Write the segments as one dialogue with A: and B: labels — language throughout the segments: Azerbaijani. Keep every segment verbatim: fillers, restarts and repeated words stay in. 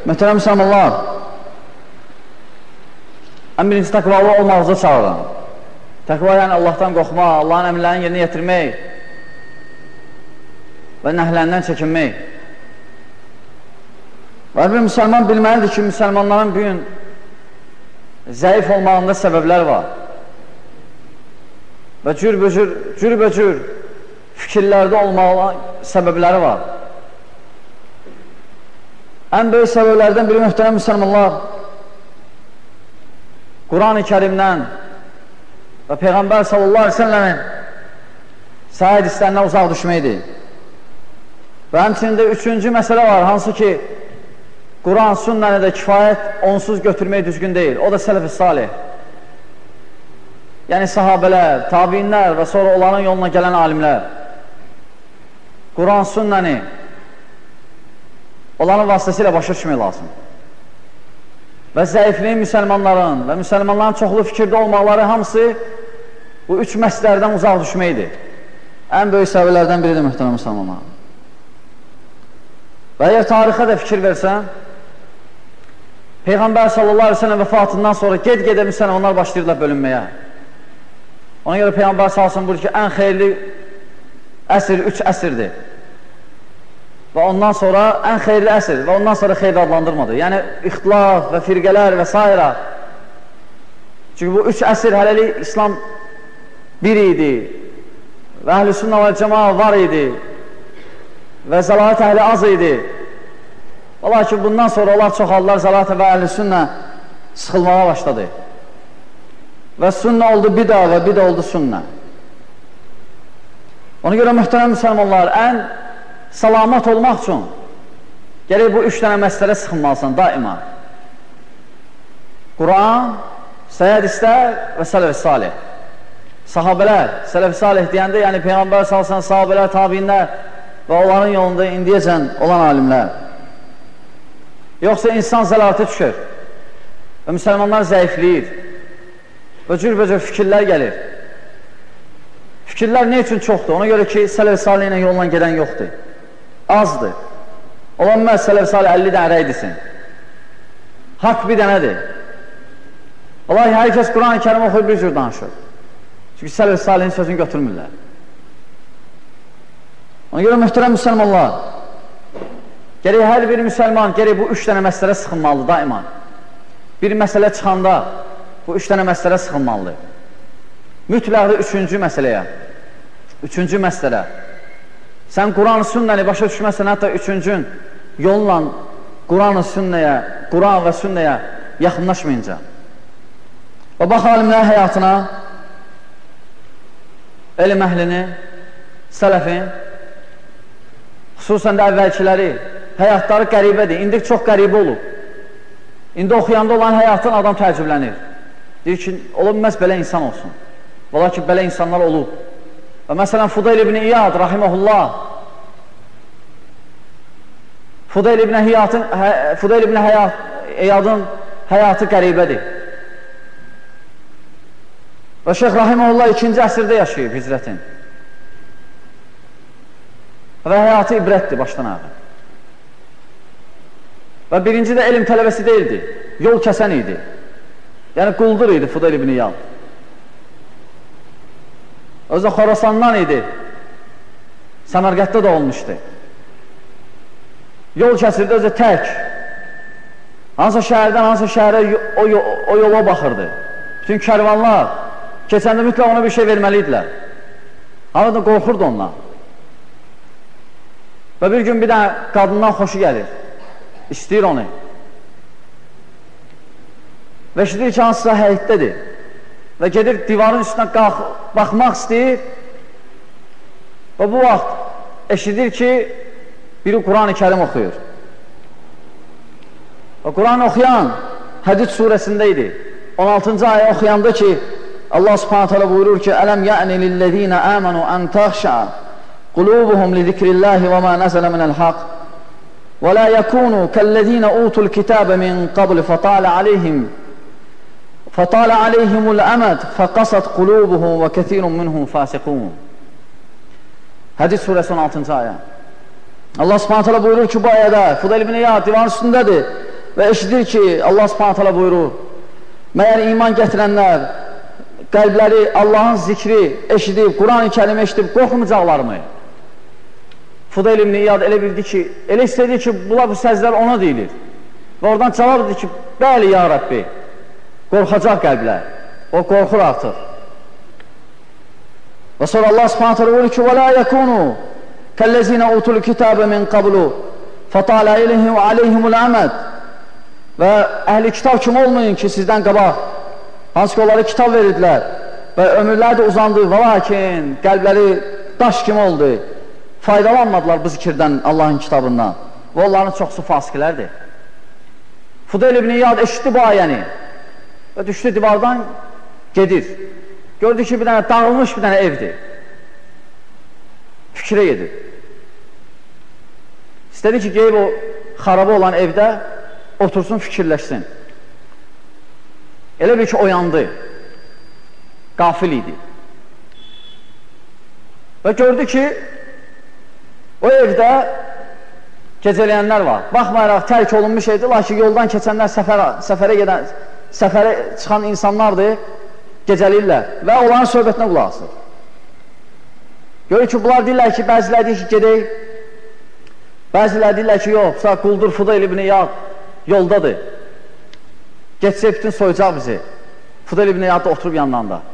A: Möhtərəm müsəlmanlar, ən birinci təqvalı olmağıza çağırın. Təqva yəni Allahdan qorxmaq, Allahın əmrlərini yerinə yetirmək və nəhlərindən çəkinmək. Və bir müsəlman bilməlidir ki, müsəlmanların bir gün zəif olmağında səbəblər var. Və cürbəcür, cürbəcür fikirlərdə olmağa səbəbləri var. Ən böyük səbəblərdən biri möhtərəm müsəlmanlar, Quran-ı Kərimdən və Peyğəmbər sallallahu aleyhi ve sellemin səhih hədislərindən uzaq düşməkdir. Və həmçində üçüncü məsələ var, hansı ki, Quran, sünnəni də kifayət onsuz götürmək düzgün deyil. O da sələf-i salih. Yəni sahabələr, tabiinlər və sonra onların yoluna gələn alimlər. Quran, sünnəni onların vasitəsilə başa düşmək lazım. Və zəifliyin müsəlmanların və müsəlmanların çoxlu fikirdə olmaları hamısı bu üç məsələlərdən uzaq düşməkdir. Ən böyük səbəblərdən biridir möhtərəm müsəlmanlar. Və əgər tarixə də fikir versən, Peyğəmbər sallallahu aleyhi ve sellem vəfatından sonra ged-gedə müsəlmanlar başlayırlar bölünməyə. Ona görə Peyğəmbər sallallahu aleyhi ve sellem buyurur ki, ən xeyirli əsr üç əsrdir. Və ondan sonra ən xeyirli əsr və ondan sonra xeyirli adlandırmadı. Yəni, ixtilaf və firqələr və s. Çünki bu üç əsr hələlik İslam bir idi və əhl-i sünnə və cəmaa var idi və zəlalət əhli az idi. Lakin bundan sonra onlar çoxaldılar, zəlalət və əhl-i sünnə sıxılmağa başladı. Və sünnə oldu bida və bida oldu sünnə. Ona görə möhtərəm müsəlmanlar, ən salamat olmaq üçün gərək bu üç dənə məsələ sıxılmalısan daima. Quran, səhih hədislər və sələf-i salih. Sahabələr, sələf-i salih deyəndə, yəni Peyğəmbər sallallahu əleyhi və səlləm, sahabələr, tabiinlər və onların yolunda indiyəcən olan alimlər. Yoxsa insan zəlalətə düşür və müsəlmanlar zəifləyir və cürbəcür fikirlər gəlir. Fikirlər ne üçün çoxdur? Ona görə ki, sələf-i salih ilə yoldan gedən yoxdur. Azdır. Olan məhz sələf-i salih əlli dənə rəydisin. Haqq bir dənədir. Vallahi, hər kəs Quran-ı Kərim oxuyub bir cür danışır. Çünki sələf-i salihin sözünü götürmürlər. Ona görə möhtərəm müsəlmanlar, gərək hər bir müsəlman, gərək bu üç dənə məsələ sıxılmalıdır daima. Bir məsələ çıxanda bu üç dənə məsələ sıxılmalıdır. Mütləqdə üçüncü məsələyə, üçüncü məsələ. Sən Quran-ı sünnəni başa düşməsən, hətta üçüncün yolla Quran-ı sünnəyə, Quran və sünnəyə yaxınlaşmayınca. Və bax alimlər həyatına, elm əhlini, sələfin, xüsusən də əvvəlkiləri, həyatları qəribədir. İndi çox qəribə olub. İndi oxuyanda olan həyatın adam təəccüblənir. Deyir ki, olub məhz belə insan olsun. Valla ki, belə insanlar olub. Və məsələn, Fudayl ibn İyad, rahiməhullah, Fudayl ibn İyadın, Fudayl ibn İyadın həyatı qəribədir. Və Şeyx rahiməhullah ikinci əsrdə yaşayıb hicrətin. Və həyatı ibrətdir başdan ağa. Və birinci də elm tələbəsi deyildi, yol kəsən idi. Yəni quldur idi Fudayl ibn İyad. Özü Xorasandan idi. Səmərqətdə də olmuşdu. Yol kəsirdi özü tək. Hansısa şəhərdən hansısa şəhərə o, o yola baxırdı. Bütün kərvanlar keçəndə mütləq ona bir şey verməliydilər. Hamı da qorxurdu ondan. Və bir gün bir dənə qadından xoşu gəlir. İstəyir onu. Və eşidir ki, hansısa həyətdədir. Və gedir divarın üstünə qalx, baxmaq istəyir. Və bu vaxt eşidir ki, biri Quran-ı Kərim oxuyur. Və Quran oxuyan Hədid surəsində idi. on altıncı ayə oxuyanda ki, Allah subhanətə alə buyurur ki, Ələm ya'ni lillezine amanu an taxşa'a qulubuhum li zikrillahi və ma nəzələ minəl haqq və la yakunu kəllezine utul kitabe min qabl fətale aleyhim فَطَالَ عَلَيْهِمُ الْأَمَدْ فَقَسَتْ قُلُوبُهُمْ وَكَثِيرٌ مِنْهُمْ فَاسِقُونَ. Hədis surəsi on altıncı ayə. Allah subhanət hələ buyurur ki, bu ayədə Fudayl ibn İyad divanın üstündədir. və eşidir ki, Allah subhanət hələ buyurur, məyər iman gətirənlər qəlbləri Allahın zikri eşidib, Quran-ı kərimi eşidib, qorxmayacaqlarmı? Fudayl ibn İyad elə bildi ki, elə istədi ki, bunlar bu səzlər ona deyilir. Və oradan cavab edir ki, bəli, ya Rəbbi, qorxacaq qəlblər. O qorxur artıq. Və sonra Allah subhanət hələ buyurur ki, وَلَا يَكُونُوا كَالَّذِينَ أُوتُوا الْكِتَابَ مِنْ قَبْلُ فَطَالَ عَلَيْهِمُ الْأَمَدِ Və əhli kitab kim olmayın ki, sizdən qabaq, hansı ki, onlara kitab verirdilər və ömürlər də uzandı, və lakin qəlbləri daş kimi oldu, faydalanmadılar bu zikirdən, Allahın kitabından və onların çoxsu fasiqilərdir. Fudayl ibn İyad eşitdi bu ayəni və düşdü divardan gedir. Gördü ki, bir dənə dağılmış bir dənə evdir. Fikrə gedir. İstədi ki, qeyb o xarabı olan evdə otursun, fikirləşsin. Elə bir ki, oyandı. Qafil idi. Və gördü ki, o evdə gecələyənlər var. Baxmayaraq, tərk olunmuş evdir, lakin yoldan keçənlər səfərə, səfərə gedən, səfərə çıxan insanlardır, gecəliyirlər və onların söhbətinə qulaq asır. Görür ki, bunlar deyirlər ki, bəzilər deyir ki, gedək. Bəzilər deyirlər ki, yox, quldur Fudayl ibn İyad yoldadır. Geçsə bütün soyacaq bizi. Fudayl ibn İyad da oturub yandan da.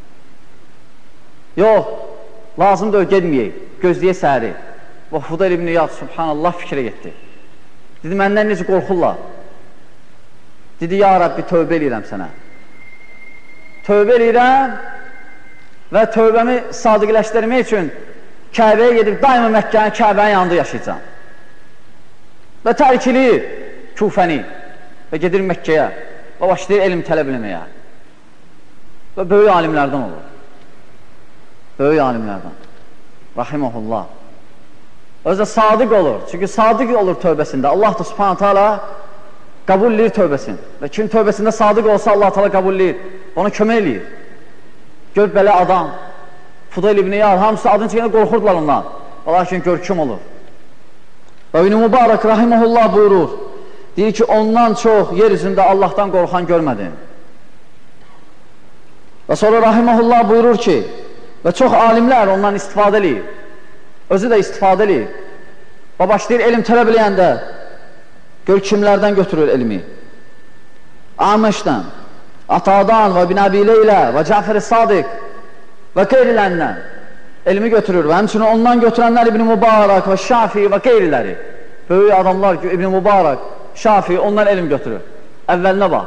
A: Yox, lazımdır, gedməyək, gözləyə səhəri. Və Fudayl ibn İyad, subhanallah, fikrə getdi. Dedi, məndən necə qorxurlar? Dedi, ya Rabbi, tövbə eləyirəm sənə. Tövbə eləyirəm və tövbəmi sadiqləşdirmək üçün Kəbəyə gedib, daima Məkkənin Kəbənin yanında yaşayacaq. Və tərkilir Kufəni və gedir Məkkəyə və başlayır elm tələb eləməyə. Və böyük alimlərdən olur. Böyük alimlərdən. Rahiməhullah. Özə sadiq olur. Çünki sadiq olur tövbəsində. Allah da subhanətə alə qəbul edir tövbəsini. Və kim tövbəsində sadiq olsa Allah da qəbul edir. Ona kömək eləyir. Gör, belə adam. Fudayl ibn İyad, hamısı adın çəkəndə qorxurdular ondan. Lakin görküm olur. Və İbn Mübarək rahiməhullah buyurur. Deyir ki, ondan çox yer üzündə Allahdan qorxan görmədim. Və sonra rahiməhullah buyurur ki, və çox alimlər ondan istifadə eləyir. Özü də istifadə eləyir. Və başlayır elm tələb eləyəndə, gör kimlərdən götürür elmi. Aməşdən, Atadan və bin Əbi Leylə və Cəfər-i Sadiq və qeyrilərindən elmi götürür və həmçinin ondan götürənlər İbn Mübarək və Şafi və qeyriləri. Böyük adamlar ki, İbn Mübarək, Şafi, ondan elm götürür. Əvvəlinə bax.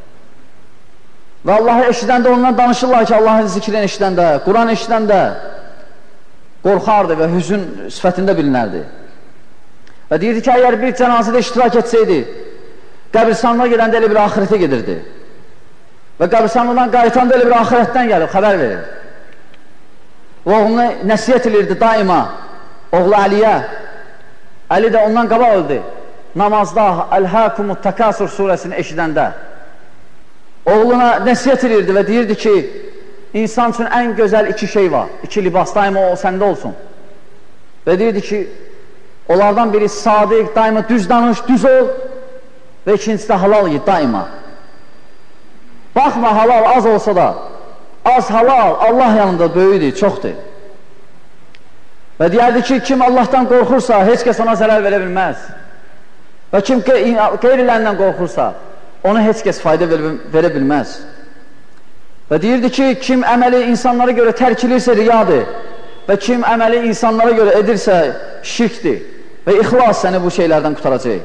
A: Və Allahı eşidəndə ondan danışırlar ki, Allahın zikrini eşidəndə, Quran eşidəndə qorxardı və hüzün sifətində bilinərdi. Və deyirdi ki, əgər bir cənazədə iştirak etsəydi, qəbristanlığa gedəndə elə bir ahirətə gedirdi. Və qəbristanlıqdan qayıtanda elə bir ahirətdən gəlib, xəbər verir. Və oğlunu nəsiyyət edirdi daima, oğlu Əliyə. Əli də ondan qabaq öldü. Namazda Əl-Həkumut Təkasur surəsini eşidəndə. Oğluna nəsiyyət edirdi və deyirdi ki, insan üçün ən gözəl iki şey var. İki libas, daima o səndə olsun. Və deyirdi ki, onlardan biri sadiq, daima düz danış, düz ol və ikincisi də halal yiyid, daima. Baxma, halal az olsa da, az halal Allah yanında böyüdür, çoxdur. Və deyərdi ki, kim Allahdan qorxursa, heç kəs ona zərər verə bilməz. Və kim qeyrilərindən qorxursa, ona heç kəs fayda verə bilməz. Və deyirdi ki, kim əməli insanlara görə tərk edirsə riyadır və kim əməli insanlara görə edirsə şirkdir və ixlas səni bu şeylərdən qutaracaq.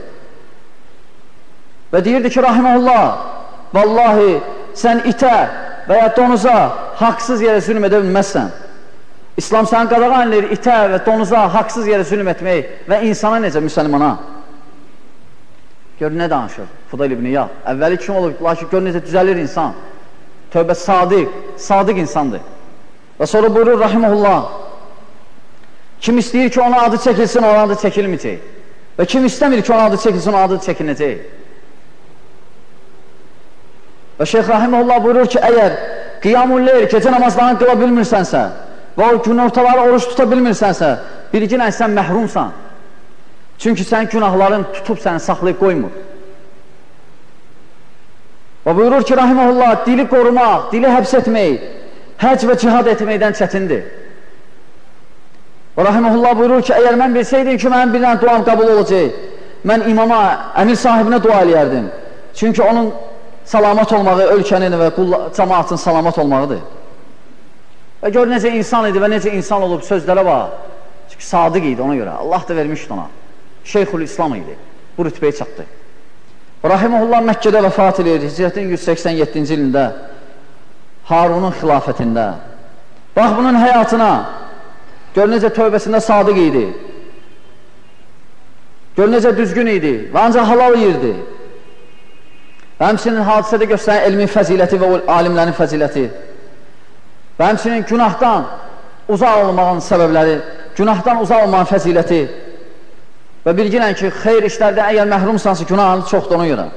A: Və deyirdi ki, rahiməhullah, vallahi, sən itə və ya donuza haqsız yerə zülm edə bilməzsən. İslam səni qadağan edir itə və donuza haqsız yerə zülm etmək və insana necə müsəlmana. Gör, nə danışır Fudayl ibn İyad. Əvvəli kim olur, lakin gör necə düzəlir insan. Tövbə sadiq, sadiq insandır. Və sonra buyurur rahiməhullah, kim istəyir ki, ona adı çəkilsin, ona adı çəkilməyəcək. Və kim istəmir ki, ona adı çəkilsin, ona adı çəkilinəcək. Və Şeyx Rahiməhullah buyurur ki, əgər qiyam-ül leyl, gecə namazlarını qıla bilmirsənsə və o gün ortaları oruç tuta bilmirsənsə, bilginən sən məhrumsan. Çünki sən günahların tutub səni saxlayıb qoymur. Və buyurur ki, rahiməhullah, dili qorumaq, dili həbs etmək, həc və cihad etməkdən çətindir. Və rahiməhullah buyurur ki, əgər mən bilsəydim ki, mənim bir dənə duam qəbul olacaq, mən imama, əmir sahibinə dua eləyərdim. Çünki onun salamat olmağı ölkənin və cəmaatın salamat olmağıdır. Və gör necə insan idi və necə insan olub sözlərə bax. Çünki sadiq idi ona görə. Allah da vermişdi ona. Şeyxül İslam idi. Bu rütbəyə çatdı. Rahiməhullah Məkkədə vəfat edir. Hicrətin yüz səksən yeddinci ilində Harunun xilafətində. Bax bunun həyatına. Gör necə tövbəsində sadiq idi. Gör necə düzgün idi və ancaq halal yirdi. Və həmçinin hadisədə göstərən elmin fəziləti və alimlərin fəziləti və həmçinin günahdan uzaq olmağın səbəbləri, günahdan uzaq olmağın fəziləti və bilgilən ki, xeyr işlərdən əgər məhrumsansa günahını çoxdur ona görə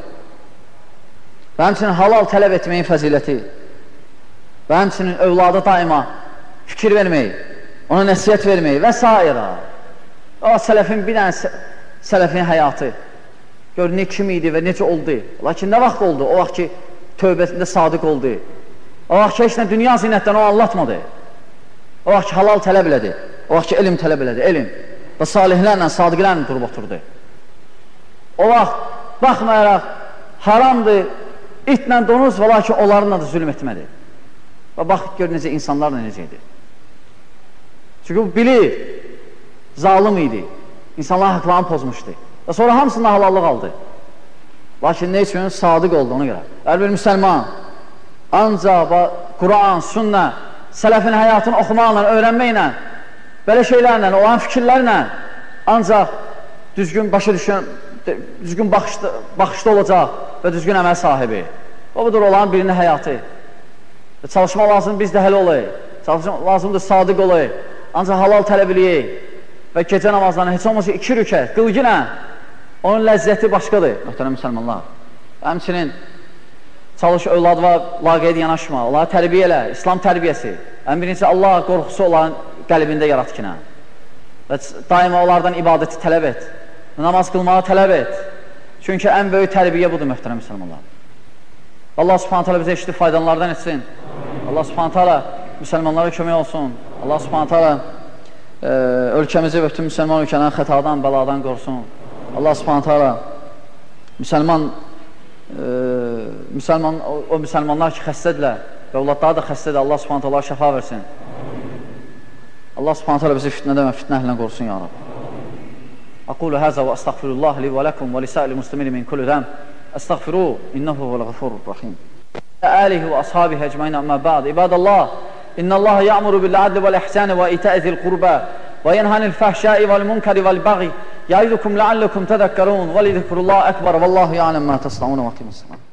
A: və həmçinin halal tələb etməyin fəziləti və həmçinin övlada daima fikir vermək, ona nəsiyyət vermək və s. O sələfin bir dənə sələfin həyatı gör ne kim idi və necə oldu. Lakin nə vaxt oldu? O vaxt ki, tövbəsində sadiq oldu. O vaxt ki, heç nə dünya zinətdən o anlatmadı. O vaxt ki, halal tələb elədi. O vaxt ki, elm tələb elədi, elm. Və salihlərlə, sadiqlərlə durub oturdu. O vaxt, baxmayaraq, haramdır, itlə donuz və lakin onlarla da zülm etmədi. Və bax, gör necə insanlarla necə idi. Çünki bu bilir, zalim idi. İnsanlar haqlarını pozmuşdu. Və sonra hamısından halallıq aldı. Lakin ne üçün? Sadiq oldu ona görə. Hər bir müsəlman ancaq Quran, sünnə, sələfin həyatını oxumaqla, öyrənməklə, belə şeylərlə, olan fikirlərlə ancaq düzgün başa düşən, düzgün baxışda, baxışda olacaq və düzgün əməl sahibi. O budur olan birinin həyatı. Və çalışma lazım biz də hələ olayıq. Çalışma lazımdır sadiq olayıq. Ancaq halal tələb eləyək və gecə namazlarına heç olmasa iki rükət, qılgınə. Onun ləzzəti başqadır, möhtərəm müsəlmanlar. Həmçinin çalış övladva laqeyd yanaşma, onları tərbiyə elə, İslam tərbiyəsi. Ən birincisi Allah qorxusu olan qəlbində yaratkinə. Və daima onlardan ibadəti tələb et, namaz qılmağı tələb et. Çünki ən böyük tərbiyə budur, möhtərəm müsəlmanlar. Allah subhanət hələ bizə eşitib faydalardan etsin. Allah subhanət hələ müsəlmanlara kömək olsun. Allah subhanət hələ e, ölkəmizi və bütün müsəlman ölkədən xətadan, bəladan qorusun. Allah subhanət hələ müsəlman, e, müsəlman o, o müsəlmanlar ki xəstədirlər və evlatları da xəstədir, Allah subhanət hələ şəfa versin. Allah subhanət hələ bizi fitnədən və fitnə əhlindən qorusun, ya Rab. Aqulu həzə və əstəğfirullah li və ləkum və lisəli muslimini min kulli dəm. Əstəğfiru, innəhu və ləğfurur rəhim. Əlihi və ashabihi əcməin əmmə bə'd. İbadallah, innəllaha ya'muru bil-adli vəl-ihsani və itə'i zil-qurbə və yenhanil fəhşai vəl-munkari vəl-bəği ya'idukum la'allakum tədəkkarun və lidhkurullah əkbar və Allahu ya'lem mə təsna'un və qimus salam.